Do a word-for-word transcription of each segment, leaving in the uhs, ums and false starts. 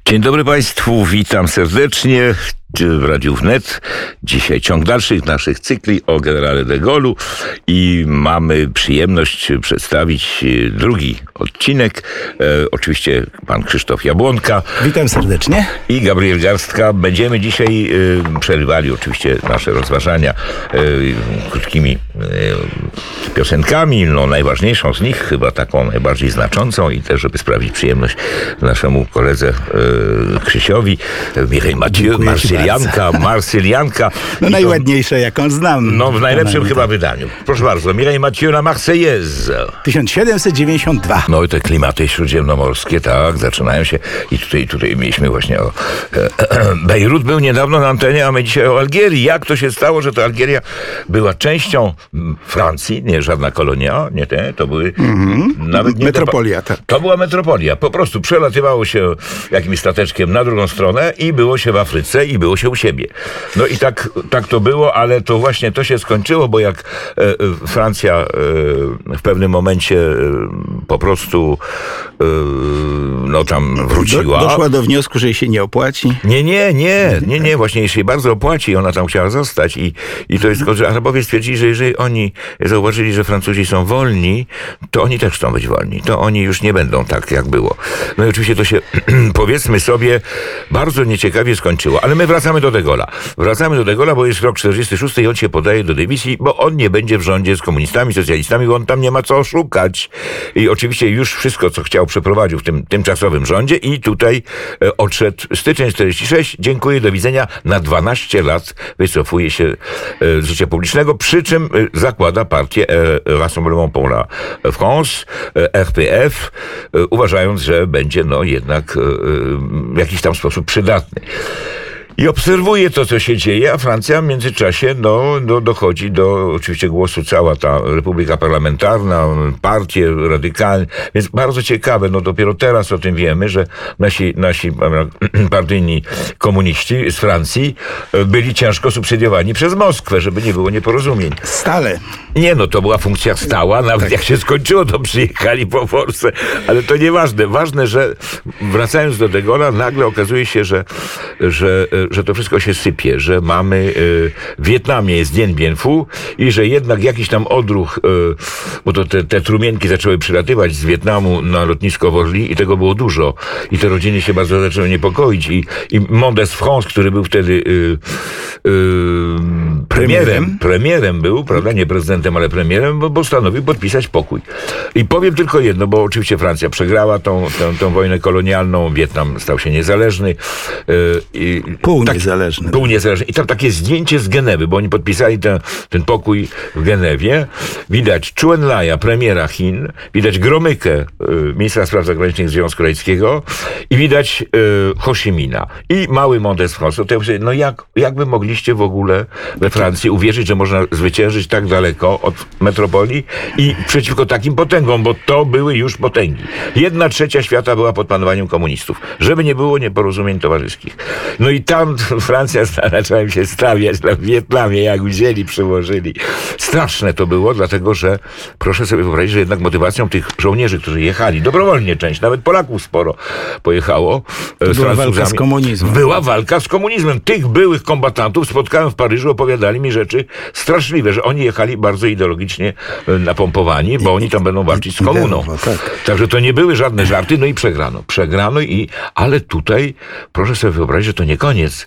Dzień dobry Państwu, witam serdecznie w Radiu Wnet. Dzisiaj ciąg dalszych naszych cykli o generale de Gaulle'u i mamy przyjemność przedstawić drugi odcinek. E, oczywiście pan Krzysztof Jabłonka. Witam serdecznie. I Gabriel Garstka. Będziemy dzisiaj e, przerywali oczywiście nasze rozważania e, krótkimi e, piosenkami. No najważniejszą z nich, chyba taką najbardziej znaczącą i też, żeby sprawić przyjemność naszemu koledze e, Krzysiowi, Mireille Mathieu, Marsylianka, Marsylianka. No I najładniejsze, to, jaką znam. No w najlepszym chyba wydaniu. Proszę bardzo, Mireille Mathieu na Marseillaise. tysiąc siedemset dziewięćdziesiąt dwa. No i te klimaty śródziemnomorskie, tak, zaczynają się. I tutaj, tutaj mieliśmy właśnie o... E, e, Bejrut był niedawno na antenie, a my dzisiaj o Algierii. Jak to się stało, że to Algieria była częścią Francji, nie żadna kolonia, nie te, to były... Mm-hmm. Nawet nie metropolia, tak. To była metropolia. Po prostu przelatywało się jakimś stateczkiem na drugą stronę i było się w Afryce i było się u siebie. No i tak, tak to było, ale to właśnie to się skończyło, bo jak e, Francja e, w pewnym momencie e, po prostu e, no tam wróciła. Do, doszła do wniosku, że jej się nie opłaci? Nie, nie, nie, nie, nie, właśnie jej się bardzo opłaci, ona tam chciała zostać i, i to jest tylko, że Arabowie stwierdzili, że jeżeli oni zauważyli, że Francuzi są wolni, to oni też chcą być wolni. To oni już nie będą tak, jak było. No i oczywiście to się, powiedzmy sobie, bardzo nieciekawie skończyło. Ale my wracamy do de Gaulle'a. Wracamy do de Gaulle'a, bo jest rok czterdziesty szósty i on się podaje do dymisji, bo on nie będzie w rządzie z komunistami, socjalistami, bo on tam nie ma co oszukać. I oczywiście już wszystko, co chciał, przeprowadził w tym tymczasowym rządzie i tutaj e, odszedł styczeń czterdziesty szósty. Dziękuję, do widzenia. Na dwanaście lat wycofuje się e, z życia publicznego, przy czym e, zakłada partię e, Rassemblement pour la France, e, R P F, e, uważając, że będzie no jednak e, w jakiś tam sposób przydatny. I obserwuje to, co się dzieje, a Francja w międzyczasie no, no, dochodzi do oczywiście głosu cała ta Republika Parlamentarna, partie radykalne, więc bardzo ciekawe, no dopiero teraz o tym wiemy, że nasi, nasi partyjni komuniści z Francji byli ciężko subsydiowani przez Moskwę, żeby nie było nieporozumień. Stale. Nie, no to była funkcja stała, nawet tak. Jak się skończyło, to przyjechali po Polsce, ale to nieważne. Ważne, że wracając do de Gaulle'a, nagle okazuje się, że, że że to wszystko się sypie, że mamy y, w Wietnamie jest Dien Bien Phu i że jednak jakiś tam odruch, y, bo to te, te trumienki zaczęły przylatywać z Wietnamu na lotnisko w Orly i tego było dużo. I te rodziny się bardzo zaczęły niepokoić. I, i Mendes France, który był wtedy y, y, premierem, premierem był, prawda, nie prezydentem, ale premierem, bo postanowił podpisać pokój. I powiem tylko jedno, bo oczywiście Francja przegrała tą, tą, tą wojnę kolonialną, Wietnam stał się niezależny. Y, i, Pół tak, niezależny. Pół niezależny. I tam takie zdjęcie z Genewy, bo oni podpisali ten, ten pokój w Genewie. Widać Zhou Enlaia, premiera Chin, widać Gromykę, y, ministra spraw zagranicznych Związku Radzieckiego i widać y, Ho Chi Minha. I mały Mendes France. To ja myślę, no jak, jak wy mogliście w ogóle we Francji uwierzyć, że można zwyciężyć tak daleko od metropolii i przeciwko takim potęgom, bo to były już potęgi. Jedna trzecia świata była pod panowaniem komunistów. Żeby nie było nieporozumień towarzyskich. No i tam Francja zaczęła się stawiać na Wietnamie, jak wzięli, przyłożyli. Straszne to było, dlatego że proszę sobie wyobrazić, że jednak motywacją tych żołnierzy, którzy jechali, dobrowolnie część, nawet Polaków sporo pojechało to z była walka z komunizmem. Była walka z komunizmem. Tych byłych kombatantów spotkałem w Paryżu, opowiadali mi rzeczy straszliwe, że oni jechali bardzo ideologicznie napompowani, bo oni tam będą walczyć z komuną. Tak. Także to nie były żadne żarty, no i przegrano. Przegrano i, ale tutaj proszę sobie wyobrazić, że to nie koniec,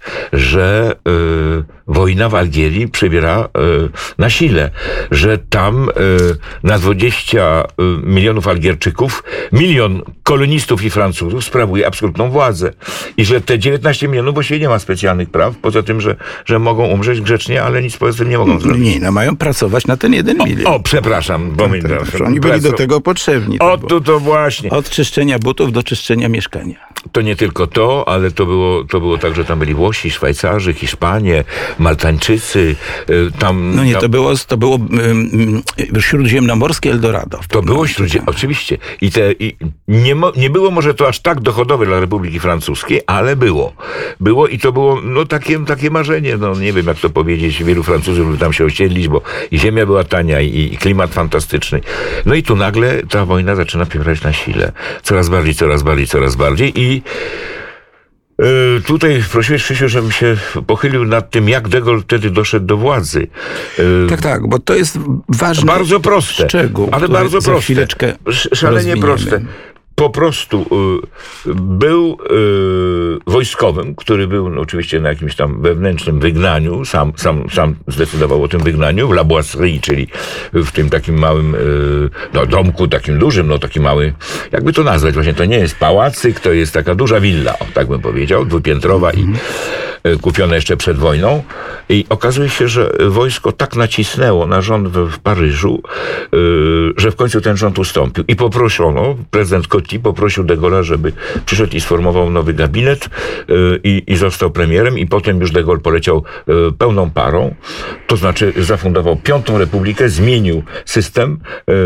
że y, wojna w Algierii przybiera y, na sile, że tam y, na dwadzieścia milionów Algierczyków milion kolonistów i Francuzów sprawuje absolutną władzę i że te dziewiętnaście milionów właściwie nie ma specjalnych praw, poza tym, że, że mogą umrzeć grzecznie, ale nic poza tym nie mogą zrobić. Nie, no mają pracować na ten jeden milion. O, o przepraszam, bo tak, tak, oni byli do tego potrzebni. O, tu to właśnie. Od czyszczenia butów do czyszczenia mieszkania. To nie tylko to, ale to było, to było tak, że tam byli Włosi, Szwajcarzy, Hiszpanie, Maltańczycy. Tam, no nie, tam... to było, to było um, śródziemnomorskie Eldorado. To było śródziemnomorskie, oczywiście. I, te, i nie, mo, nie było może to aż tak dochodowe dla Republiki Francuskiej, ale było. Było i to było no, takie, takie marzenie. No, nie wiem, jak to powiedzieć. Wielu Francuzów by tam się osiedlić, bo i ziemia była tania, i, i klimat fantastyczny. No i tu nagle ta wojna zaczyna przybierać na sile. Coraz bardziej, coraz bardziej, coraz bardziej. I E, tutaj prosiłeś, Krzysiu, żebym się pochylił nad tym, jak de Gaulle wtedy doszedł do władzy. E, Tak, tak, bo to jest ważny bardzo proste, szczegół, ale który bardzo za proste. chwileczkę Sz- Szalenie rozwiniemy. proste. Po prostu y, był y, wojskowym, który był no, oczywiście na jakimś tam wewnętrznym wygnaniu, sam, sam, sam zdecydował o tym wygnaniu, w La Boisserie, czyli w tym takim małym y, no, domku, takim dużym, no taki mały, jakby to nazwać, właśnie to nie jest pałacyk, to jest taka duża willa, o, tak bym powiedział, dwupiętrowa i y, kupiona jeszcze przed wojną. I okazuje się, że wojsko tak nacisnęło na rząd w, w Paryżu, y, że w końcu ten rząd ustąpił. I poproszono, prezydent Coty poprosił de Gaulle'a, żeby przyszedł i sformował nowy gabinet y, i, i został premierem. I potem już de Gaulle poleciał y, pełną parą. To znaczy zafundował Piątą Republikę, zmienił system.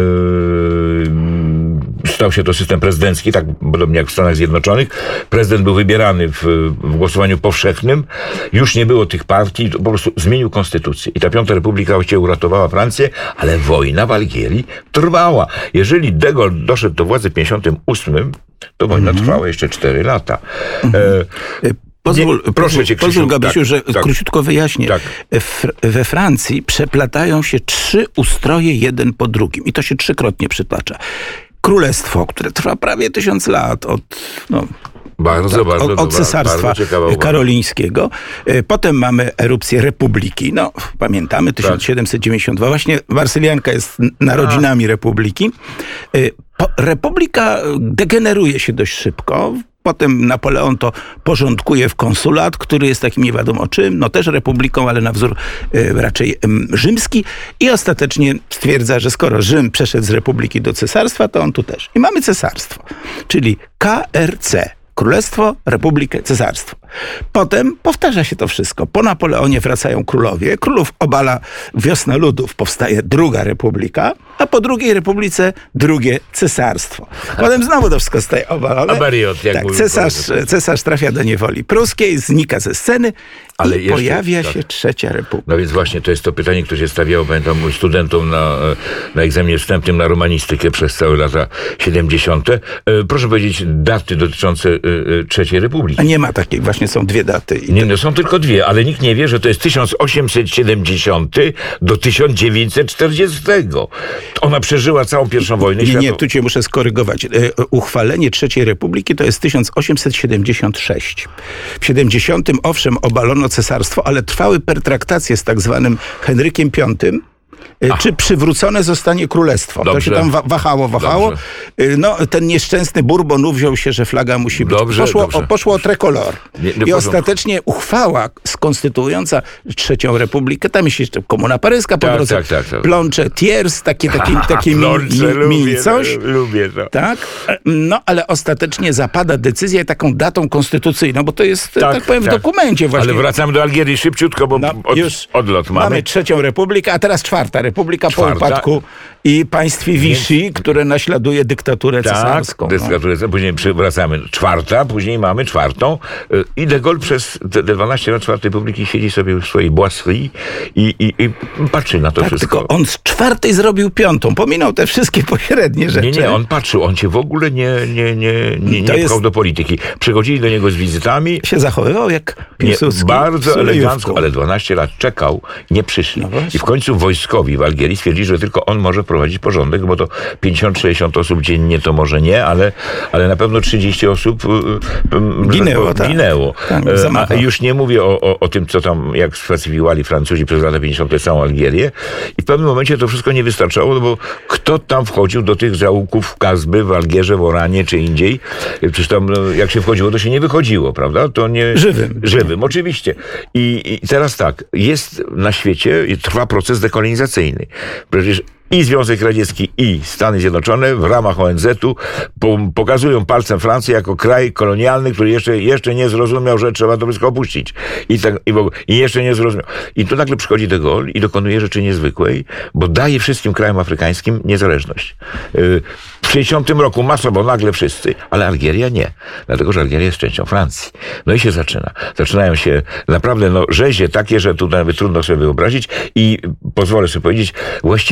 Y, stał się to system prezydencki, tak podobnie jak w Stanach Zjednoczonych. Prezydent był wybierany w, w głosowaniu powszechnym. Już nie było tych partii, po prostu zmienił konstytucję. I ta Piąta Republika właściwie uratowała Francję, ale wojna w Algierii trwała. Jeżeli de Gaulle doszedł do władzy w pięćdziesiątym ósmym, to wojna Mhm. trwała jeszcze cztery lata. Mhm. E, Pozwól, Nie, proszę pozwól, cię, Krzysiu, pozwól Gabrysiu, tak, że tak. króciutko wyjaśnię. Tak. W, we Francji przeplatają się trzy ustroje jeden po drugim i to się trzykrotnie przytacza. Królestwo, które trwa prawie tysiąc lat od... No, bardzo, tak, bardzo, od, od bardzo cesarstwa ciekawa uwaga. karolińskiego. E, Potem mamy erupcję Republiki. No, pamiętamy, tysiąc siedemset dziewięćdziesiąt dwa. Właśnie Warsylianka jest narodzinami Republiki. E, po, Republika degeneruje się dość szybko. Potem Napoleon to porządkuje w konsulat, który jest takim nie wiadomo czym, no też republiką, ale na wzór e, raczej em, rzymski. I ostatecznie stwierdza, że skoro Rzym przeszedł z republiki do cesarstwa, to on tu też. I mamy cesarstwo, czyli K R C. Królestwo, Republikę, Cesarstwo. Potem powtarza się to wszystko. Po Napoleonie wracają królowie. Królów obala Wiosna Ludów. Powstaje druga republika, a po drugiej republice drugie cesarstwo. Potem znowu to wszystko staje obalone. Aberiot, jak tak, mówił cesarz, poeta. cesarz trafia do niewoli pruskiej, znika ze sceny Ale i jeszcze- pojawia tak. się trzecia republika. No więc właśnie to jest to pytanie, które się stawiało, pamiętam, studentom na, na egzaminie wstępnym na romanistykę przez całe lata siedemdziesiąte. E, Proszę powiedzieć daty dotyczące e, e, trzeciej Republiki. A nie ma takiej, właśnie są dwie daty. I Nie, no są tylko dwie, ale nikt nie wie, że to jest tysiąc osiemset siedemdziesiąty do tysiąc dziewięćset czterdziestego. Ona przeżyła całą pierwszą wojnę Nie, nie, światową. tu cię muszę skorygować. E, Uchwalenie trzeciej Republiki to jest tysiąc osiemset siedemdziesiąt sześć. W siedemdziesiątym owszem obalono cesarstwo, ale trwały pertraktacje z tak zwanym Henrykiem Piątym. E, Czy przywrócone zostanie królestwo? To Dobrze. się tam wa- wahało, wahało. Dobrze. E, No, ten nieszczęsny Bourbon wziął się, że flaga musi być. Dobrze, poszło, dobrze. O, poszło o trikolor. Nie, nie I porządku. ostatecznie uchwała skonstytuująca trzecią republikę, tam jest jeszcze Komuna Paryska po Tak, drodze, tak, tak, tak. plącze, tiers, takie, takie, takie mi, Plącze, mi, mi lubię, coś. Lubię to. Tak, no ale ostatecznie zapada decyzja taką datą konstytucyjną, bo to jest, tak, tak powiem, w dokumencie właśnie. Ale wracamy do Algierii szybciutko, bo No, od, już odlot mamy. mamy trzecią republikę, a teraz czwarta republika Czwarta. po upadku i państwie Vichy, które naśladuje dyktaturę cesarską. Tak, no. dyktaturę, później przy- wracamy. Czwarta, później mamy czwartą. Y, I de Gaulle przez te te dwanaście lat czwartej Republiki siedzi sobie w swojej Boisserie i, i, i patrzy na to Tak, wszystko. tylko on z czwartej zrobił piątą. Pominął te wszystkie pośrednie rzeczy. Nie, nie, on patrzył, on cię w ogóle nie, nie, nie, nie, To nie jest- pchał do polityki. Przychodzili do niego z wizytami. Się zachowywał jak Nie, Piłsudski. bardzo z Sulejówką. elegancko, ale dwanaście lat czekał, nie przyszli. No właśnie. I w końcu wojskowi w Algierii stwierdzili, że tylko on może prowadzić porządek, bo to pięćdziesiąt sześćdziesiąt osób dziennie to może nie, ale, ale na pewno trzydzieści osób y, y, Ginęło, że tak. ginęło. Tak, w E, A zamachach. już nie mówię o, o, o tym, co tam, jak sfalsyfikowali Francuzi przez lata pięćdziesiąte całą Algierię. I w pewnym momencie to wszystko nie wystarczało, no bo kto tam wchodził do tych zaułków Kazby w Algierze, w Oranie czy indziej? Przecież tam, no, jak się wchodziło, to się nie wychodziło, prawda? To nie... Żywym. Żywym, oczywiście. I, I teraz tak, jest na świecie, i trwa proces dekolonizacyjny. Przecież i Związek Radziecki, i Stany Zjednoczone w ramach O N Z-u po, pokazują palcem Francję jako kraj kolonialny, który jeszcze, jeszcze nie zrozumiał, że trzeba to wszystko opuścić. I, tak, i, w ogóle, I jeszcze nie zrozumiał. I tu nagle przychodzi de Gaulle i dokonuje rzeczy niezwykłej, bo daje wszystkim krajom afrykańskim niezależność. Yy, W sześćdziesiątym roku masowo nagle wszyscy, ale Algieria nie. Dlatego, że Algieria jest częścią Francji. No i się zaczyna. Zaczynają się naprawdę no, rzezie takie, że tu nawet trudno sobie wyobrazić i pozwolę sobie powiedzieć, właściwie de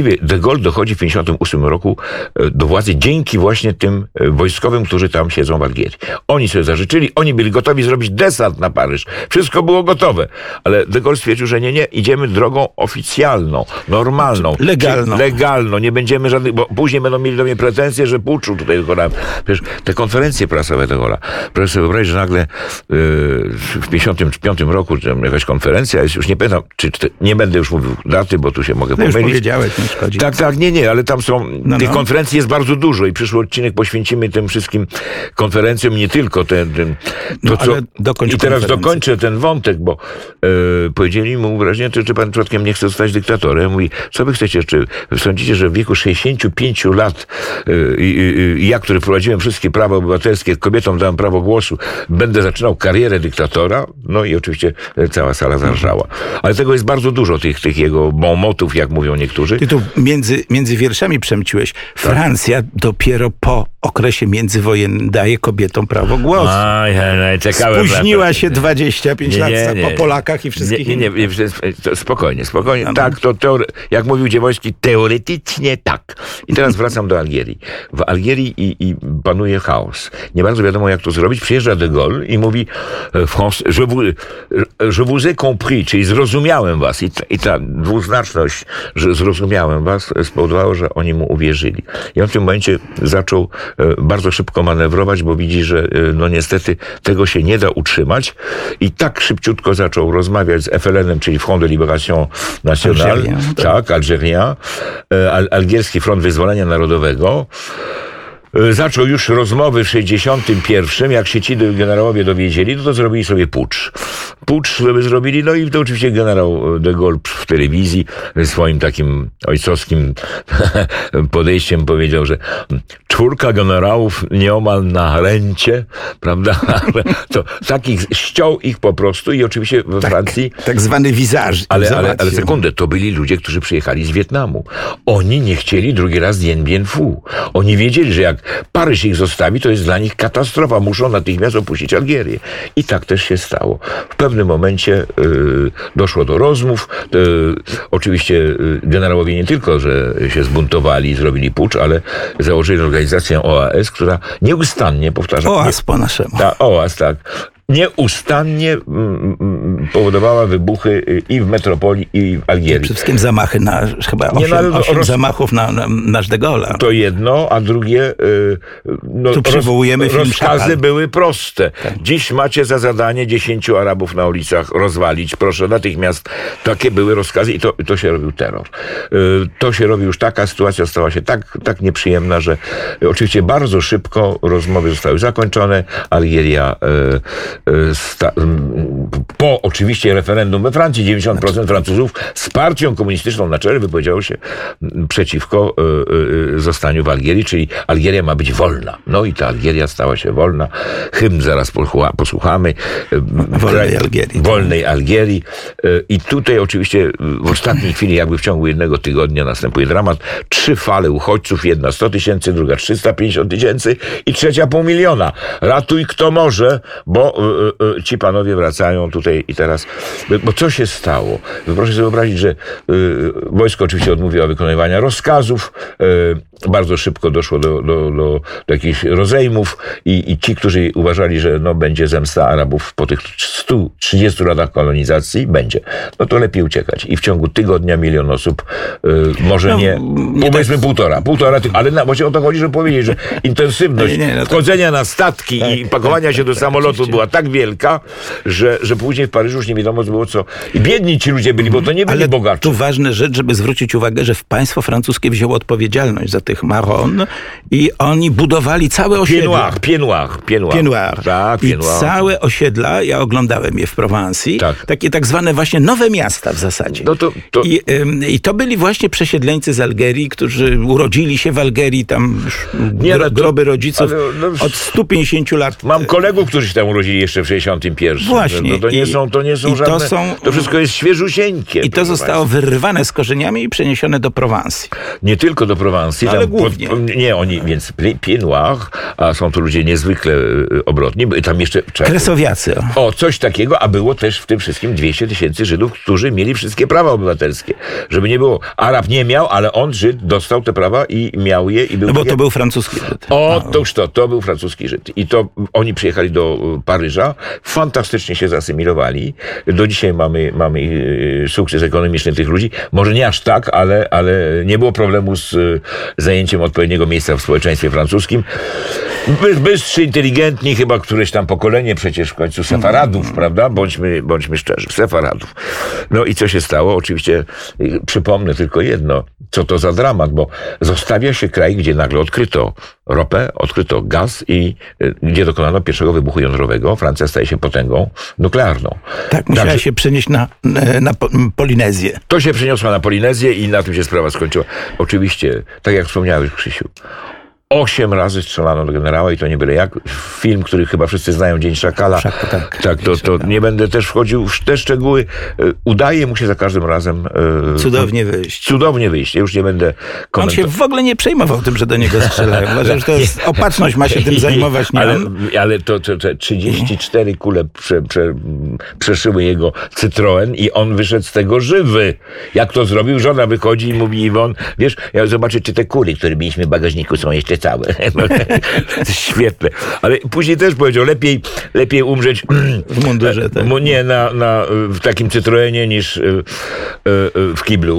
Gaulle dochodzi w pięćdziesiątym ósmym roku do władzy dzięki właśnie tym wojskowym, którzy tam siedzą w Algierii. Oni sobie zażyczyli, oni byli gotowi zrobić desant na Paryż. Wszystko było gotowe. Ale de Gaulle stwierdził, że nie, nie, idziemy drogą oficjalną, normalną. Legalną. Legalną. Nie będziemy żadnych, bo później będą mieli do mnie pretensje, że puczu tutaj dokonałem. Przecież te konferencje prasowe de Gaulle'a. Proszę sobie wyobrazić, że nagle yy, w pięćdziesiątym piątym roku jakaś konferencja jest, już nie pamiętam, czy, czy nie będę już mówił daty, bo tu się mogę no pomylić. Już powiedziałeś, nie szkodzi. Tak, tak, nie, nie, ale tam są, no, tych no. konferencji jest bardzo dużo i przyszły odcinek poświęcimy tym wszystkim konferencjom, nie tylko ten, ten to, no, co... dokończ I teraz dokończę ten wątek, bo e, powiedzieli mu wyraźnie, czy, czy pan przypadkiem nie chce zostać dyktatorem. Mówi, co wy chcecie, czy sądzicie, że w wieku sześćdziesięciu pięciu lat e, e, ja, który wprowadziłem wszystkie prawa obywatelskie, kobietom dałem prawo głosu, będę zaczynał karierę dyktatora? No i oczywiście cała sala zarżała. Ale tego jest bardzo dużo, tych, tych jego bonmotów, jak mówią niektórzy. Ty tu między, między wierszami przemyciłeś. Francja tak. dopiero po okresie międzywojennym daje kobietom prawo głosu. A, ja, ja, czekałem Spóźniła się dwadzieścia pięć nie, lat nie, nie. po Polakach i wszystkich nie, nie, nie, nie, to spokojnie, spokojnie. No, no. Tak, to teore- jak mówił Dziewojski, teoretycznie tak. I teraz wracam do Algierii. W Algierii i, i panuje chaos. Nie bardzo wiadomo, jak to zrobić. Przyjeżdża de Gaulle i mówi France, je vous, je vous ai compris, czyli zrozumiałem was. I ta, i ta dwuznaczność, że zrozumiałem was, spowodowało, że oni mu uwierzyli. I on w tym momencie zaczął bardzo szybko manewrować, bo widzi, że no niestety tego się nie da utrzymać. I tak szybciutko zaczął rozmawiać z F L N-em, czyli Front de Libération Nationale, Algérien, tak, Algérien, al, Algierski Front Wyzwolenia Narodowego. Zaczął już rozmowy w sześćdziesiątym pierwszym, jak się ci generałowie dowiedzieli, no to zrobili sobie pucz. Pucz sobie zrobili, no i to oczywiście generał de Gaulle w telewizji swoim takim ojcowskim podejściem powiedział, że czwórka generałów nieomal na rencie, prawda? To takich ściął ich po prostu i oczywiście we tak, Francji... Tak zwany wizaż. Ale, ale, ale sekundę, to byli ludzie, którzy przyjechali z Wietnamu. Oni nie chcieli drugi raz Dien Bien Phu. Oni wiedzieli, że jak Paryż ich zostawi, to jest dla nich katastrofa. Muszą natychmiast opuścić Algierię. I tak też się stało. W pewnym momencie y, doszło do rozmów. Y, oczywiście y, generałowie nie tylko, że się zbuntowali i zrobili pucz, ale założyli organizację O A S, która nieustannie, powtarzam... O A S po naszemu. Ta, O A S, tak. Nieustannie mm, powodowała wybuchy i w metropolii, i w Algierii. Przede wszystkim zamachy na, chyba osiem, Nie, no, osiem roz... zamachów na, na, na de Gaulle'a. To jedno, a drugie, y, no, tu przywołujemy roz, film rozkazy Szakal. były proste. Tak. Dziś macie za zadanie dziesięciu Arabów na ulicach rozwalić, proszę natychmiast. Takie były rozkazy i to, to się robił terror. Y, to się robi już, taka sytuacja stała się tak, tak nieprzyjemna, że y, oczywiście bardzo szybko rozmowy zostały zakończone. Algieria y, Sta- po oczywiście referendum we Francji dziewięćdziesiąt procent Francuzów z partią komunistyczną na czele wypowiedziało się przeciwko y, y, zostaniu w Algierii, czyli Algieria ma być wolna. No i ta Algieria stała się wolna. Hymn zaraz posłuchamy. Wolnej Algierii. Wolnej Algierii. I tutaj oczywiście w ostatniej chwili, jakby w ciągu jednego tygodnia następuje dramat. Trzy fale uchodźców, jedna sto tysięcy, druga trzysta pięćdziesiąt tysięcy i trzecia pół miliona. Ratuj kto może, bo ci panowie wracają tutaj i teraz, bo co się stało? Proszę sobie wyobrazić, że y, wojsko oczywiście odmówiło wykonywania rozkazów, y, bardzo szybko doszło do, do, do, do jakichś rozejmów i, i ci, którzy uważali, że no, będzie zemsta Arabów po tych stu trzydziestu latach kolonizacji, będzie. No to lepiej uciekać. I w ciągu tygodnia milion osób, y, może no, nie, nie powiedzmy tak... półtora, półtora ty... ale na, właśnie o to chodzi, żeby powiedzieć, że intensywność nie, nie, no to... wchodzenia na statki tak, i pakowania tak, się tak, do samolotu oczywiście. Była tak wielka, że, że później w Paryżu już nie wiadomo było co. I biedni ci ludzie byli, bo to nie byli ale bogaci. Tu ważna rzecz, żeby zwrócić uwagę, że państwo francuskie wzięło odpowiedzialność za tych Marron i oni budowali całe osiedla. Pienoir, Pienoir, Pienoir. Tak, I Pienoir. całe osiedla, ja oglądałem je w Prowansji, tak. takie tak zwane właśnie nowe miasta w zasadzie. No to, to... I, ym, I to byli właśnie przesiedleńcy z Algierii, którzy urodzili się w Algierii, tam już nie, gro, no to, groby rodziców ale, no, od stu pięćdziesięciu lat. Mam kolegów, którzy się tam urodzili jeszcze w sześćdziesiątym pierwszym. Właśnie. No to nie I, są, to nie są żadne... To, są, to wszystko jest świeżusieńkie. I to zostało wyrwane z korzeniami i przeniesione do Prowansji. Nie tylko do Prowansji, tak. ale tam głównie. Pod, nie, oni, więc Pied Noir, a są to ludzie niezwykle obrotni. Tam jeszcze... Kresowiacy. O, coś takiego, a było też w tym wszystkim dwieście tysięcy Żydów, którzy mieli wszystkie prawa obywatelskie. Żeby nie było. Arab nie miał, ale on, Żyd, dostał te prawa i miał je. I był no bo takie... to był francuski Żyd. O, to już to, to był francuski Żyd. I to oni przyjechali do Paryża, fantastycznie się zasymilowali. Do dzisiaj mamy, mamy sukces ekonomiczny tych ludzi. Może nie aż tak, ale, ale nie było problemu z zajęciem odpowiedniego miejsca w społeczeństwie francuskim. By, bystrzy, inteligentni, chyba któreś tam pokolenie przecież w końcu Sefaradów, prawda? Bądźmy, bądźmy szczerzy, Sefaradów. No i co się stało? Oczywiście przypomnę tylko jedno. Co to za dramat, bo zostawia się kraj, gdzie nagle odkryto ropę, odkryto gaz i y, gdzie dokonano pierwszego wybuchu jądrowego. Francja staje się potęgą nuklearną. Tak, musiała Także się przenieść na, na Polinezję. to się przeniosła na Polinezję i na tym się sprawa skończyła. Oczywiście, tak jak wspomniałeś, Krzysiu, Osiem razy strzelano do generała i to nie byle jak. Film, który chyba wszyscy znają, Dzień Szakala. Szak, tak, tak, to, to nie będę też wchodził w te szczegóły. Udaje mu się za każdym razem cudownie wyjść. Cudownie wyjść. Ja już nie będę komentował. On się w ogóle nie przejmował tym, że do niego strzelają. Uważam, że to jest opatrzność, ma się tym zajmować, nie ale, on. ale to, to, to trzydzieści cztery kule prze, prze, przeszyły jego Citroen i on wyszedł z tego żywy. Jak to zrobił? Żona wychodzi i mówi Iwon, wiesz, ja zobaczę, czy te kule, które mieliśmy w bagażniku, są jeszcze całe. No, to jest świetne. Ale później też powiedział, lepiej, lepiej umrzeć w mundurze, tak. Nie, na, na, w takim Citroenie niż w kiblu.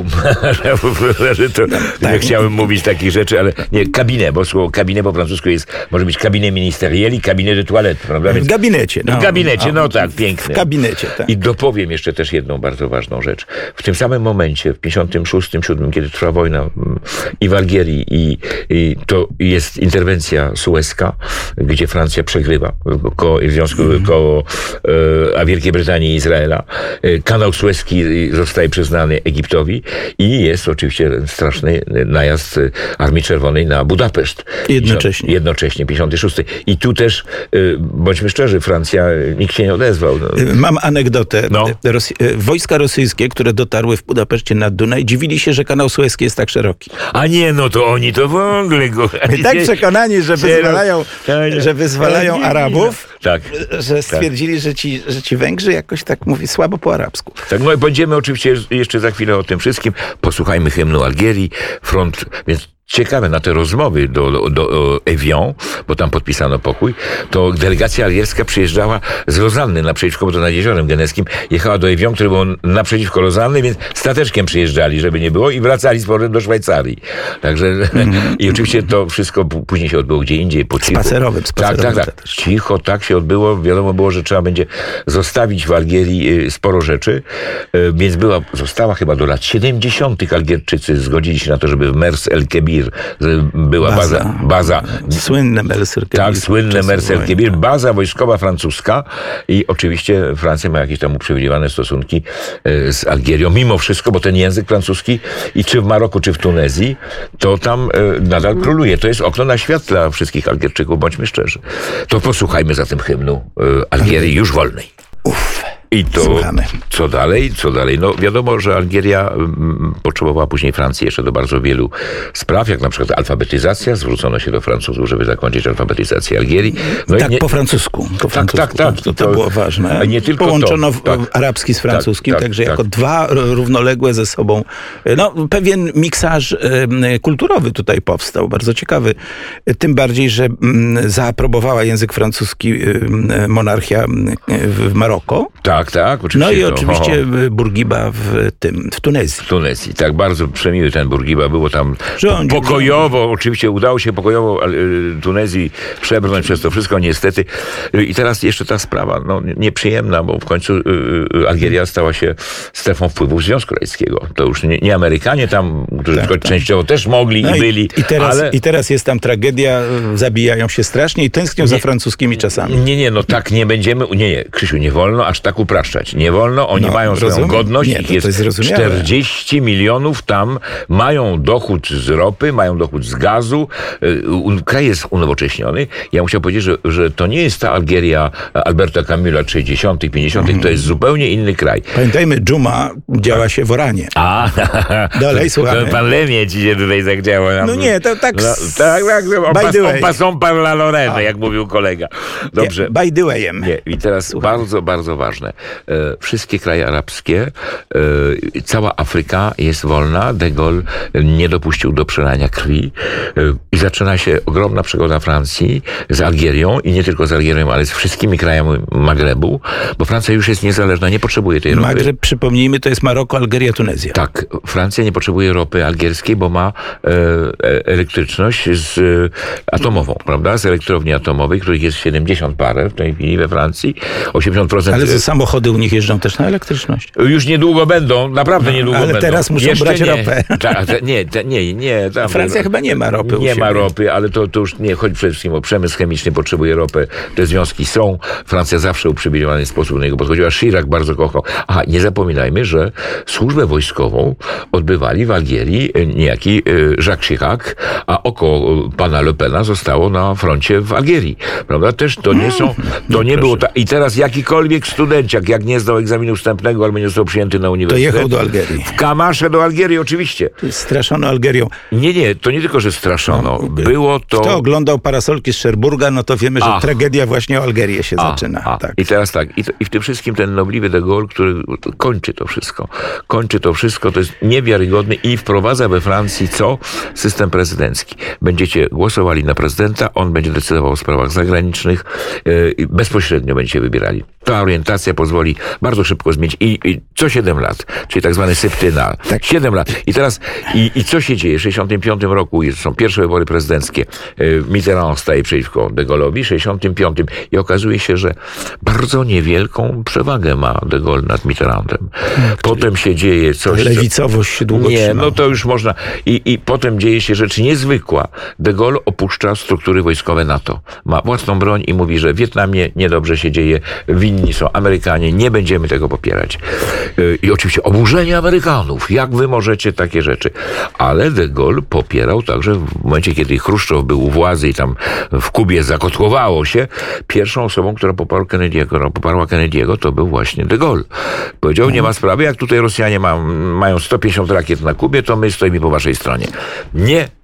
to, tak. Nie chciałem mówić takich rzeczy, ale nie, kabinet, bo słowo kabinet po francusku jest, może być kabinet ministerieli, kabinet de toilette, prawda? Więc w gabinecie. No, w gabinecie, no, no tak, piękny. W gabinecie, tak. I dopowiem jeszcze też jedną bardzo ważną rzecz. W tym samym momencie, w pięćdziesiątym szóstym, siódmym, kiedy trwa wojna i w Algierii, i, i to jest interwencja sueska, gdzie Francja przegrywa koło, w związku mm. koło e, a Wielkiej Brytanii i Izraela. E, kanał sueski zostaje przyznany Egiptowi i jest oczywiście straszny najazd Armii Czerwonej na Budapeszt. Jednocześnie. Jednocześnie, pięćdziesiąty szósty. I tu też, e, bądźmy szczerzy, Francja, nikt się nie odezwał. No. Mam anegdotę. No. Rosy- wojska rosyjskie, które dotarły w Budapeszcie nad Dunaj, dziwili się, że kanał sueski jest tak szeroki. A nie, no to oni to w ogóle go... I tak przekonani, że wyzwalają, że wyzwalają Arabów, tak, że stwierdzili, tak. że, ci, że ci Węgrzy jakoś tak mówi słabo po arabsku. Tak, no i będziemy oczywiście jeszcze za chwilę o tym wszystkim. Posłuchajmy hymnu Algierii, front, więc ciekawe na te rozmowy do, do, do Evian, bo tam podpisano pokój, to delegacja algierska przyjeżdżała z Lozanny naprzeciwko, bo to nad Jeziorem Genewskim, jechała do Evian, który był naprzeciwko Lozanny, więc stateczkiem przyjeżdżali, żeby nie było, i wracali z powrotem do Szwajcarii. Także mm-hmm. i oczywiście to wszystko później się odbyło gdzie indziej, po cichu. Spacerowym, spacerowym. Tak, tak, tak. Cicho, tak się odbyło. Wiadomo było, że trzeba będzie zostawić w Algierii sporo rzeczy, więc była, została chyba do lat siedemdziesiątych Algierczycy zgodzili się na to, żeby w Mers El Kebir była baza. baza, baza słynne Mers El Kebir. Tak, słynne Mers El Kebir, baza wojskowa francuska i oczywiście Francja ma jakieś tam uprzywilejowane stosunki z Algierią, mimo wszystko, bo ten język francuski i czy w Maroku, czy w Tunezji, to tam nadal króluje. To jest okno na świat dla wszystkich Algierczyków, bądźmy szczerzy. To posłuchajmy zatem hymnu Algierii już wolnej. Uff. I to, Słuchamy. co dalej, co dalej? No wiadomo, że Algieria m, potrzebowała później Francji jeszcze do bardzo wielu spraw, jak na przykład alfabetyzacja. Zwrócono się do Francuzów, żeby zakończyć alfabetyzację Algierii. No tak, i nie... po francusku. Po tak, francusku. tak, tak. To, to, to było ważne. A nie tylko Połączono to. Tak. arabski z francuskim, tak, tak, także tak. jako dwa równoległe ze sobą. No, pewien miksarz y, kulturowy tutaj powstał, bardzo ciekawy. Tym bardziej, że y, zaaprobowała język francuski y, monarchia y, w Maroko. Tak, tak, oczywiście. No i oczywiście to, Bourguiba w tym, w Tunezji. W Tunezji, tak, bardzo przemiły ten Bourguiba, było tam Rządził, pokojowo, rządził. Oczywiście udało się pokojowo Tunezji przebrnąć przez to wszystko, niestety. I teraz jeszcze ta sprawa, no nieprzyjemna, bo w końcu Algieria stała się strefą wpływów Związku Radzieckiego. To już nie, nie Amerykanie tam, którzy tak, tylko tak. częściowo też mogli no i byli. I teraz, ale... I teraz jest tam tragedia, zabijają się strasznie i tęsknią nie, za francuskimi czasami. Nie, nie, no tak nie będziemy, nie, nie, Krzysiu, nie wolno aż tak upraszczać. Nie wolno, oni No, mają swoją rozumiem. godność, Nie, ich to jest, to jest zrozumiałe. czterdzieści milionów tam, mają dochód z ropy, mają dochód z gazu, y, kraj jest unowocześniony. Ja musiał powiedzieć, że, że to nie jest ta Algieria Alberta Camila sześćdziesiątych, pięćdziesiątych, Mhm. to jest zupełnie inny kraj. Pamiętajmy, dżuma działa się w Oranie. A, Dalej, słuchamy. to pan Lemie ci się tutaj zachciało. No nie, to tak No, s- tak, tak, on by pas, the on way. passant par la Lorraine, jak mówił kolega. Dobrze. Nie, by the wayem. Nie, i teraz bardzo, bardzo ważne. E, wszystkie kraje arabskie, e, cała Afryka jest wolna. De Gaulle nie dopuścił do przelania krwi. E, I zaczyna się ogromna przygoda Francji z Algierią i nie tylko z Algierią, ale z wszystkimi krajami Magrebu, bo Francja już jest niezależna, nie potrzebuje tej ropy. Magreb, przypomnijmy, to jest Maroko, Algeria, Tunezja. Tak, Francja nie potrzebuje ropy algierskiej, bo ma e, e, elektryczność z, e, atomową, prawda? Z elektrowni atomowej, których jest siedemdziesiąt parę w tej chwili we Francji. osiemdziesiąt procent. Ale te samochody u nich jeżdżą też na elektryczność. Już niedługo będą, naprawdę niedługo ale będą. teraz muszą Jeszcze brać nie. ropę. Ta, ta, nie, ta, nie, nie. Tam, Francja chyba nie ma ropy u Nie ma siebie. ropy, ale to, to już nie chodzi przede wszystkim o przemysł chemiczny, potrzebuje ropy. Te związki są. Francja zawsze uprzywilejowany sposób do niego podchodziła. Chirac bardzo kochał. Aha, nie zapominajmy, że służbę wojskową odbywali w Algierii niejaki Jacques Chirac, a oko pana Le Pena zostało na froncie w Algierii. Prawda? Też to nie są, to nie było ta, i teraz jakikolwiek studenciak, jak nie zdał egzaminu wstępnego albo nie został przyjęty na To uniwersytet. jechał do Algierii. W Kamasze do Algierii, oczywiście. Straszono Algerią. Nie, nie, to nie tylko, że straszono. Było to... Kto oglądał Parasolki z Szerburga, no to wiemy, że A. tragedia właśnie o Algerię się A, zaczyna. a. Tak. I teraz tak, i, to, i w tym wszystkim ten nobliwy de Gaulle, który kończy to wszystko. Kończy to wszystko, to jest niewiarygodne i wprowadza we Francji co? System prezydencki. Będziecie głosowali na prezydenta, on będzie decydował o sprawach zagranicznych, yy, bezpośrednio będziecie wybierali. Ta orientacja pozwoli bardzo szybko zmienić i, i co siedem lat, czyli tak zwany septyna. Tak. siedem lat. I teraz, i, i co się dzieje? W sześćdziesiątym piątym roku są pierwsze wybory prezydenckie. Yy, Mitterrand staje przeciwko de Gaulle'owi w sześćdziesiątym piątym i okazuje się, że bardzo niewielką przewagę ma de Gaulle nad Mitterrandem. Potem się dzieje coś... co- Lewicowość się długo nie, trzymała. no to już można. I, I potem dzieje się rzecz niezwykła. De Gaulle opuszcza struktury wojskowe NATO. Ma własną broń i mówi, że w Wietnamie niedobrze się dzieje, winni są Amerykanie, nie będziemy tego popierać. Yy, I oczywiście oburzenie Amerykanów. Jak wy możecie takie rzeczy? Ale de Gaulle popierał także w momencie, kiedy Chruszczow był u władzy i tam w Kubie zakotłowało się, pierwszą osobą, która poparła Kennedy'ego, poparła Kennedy'ego, to był właśnie de Gaulle. Powiedział, nie ma sprawy, jak tutaj Rosjanie ma, mają sto pięćdziesiąt rakiet na Kubie, to my stoimy po waszej stronie. Nie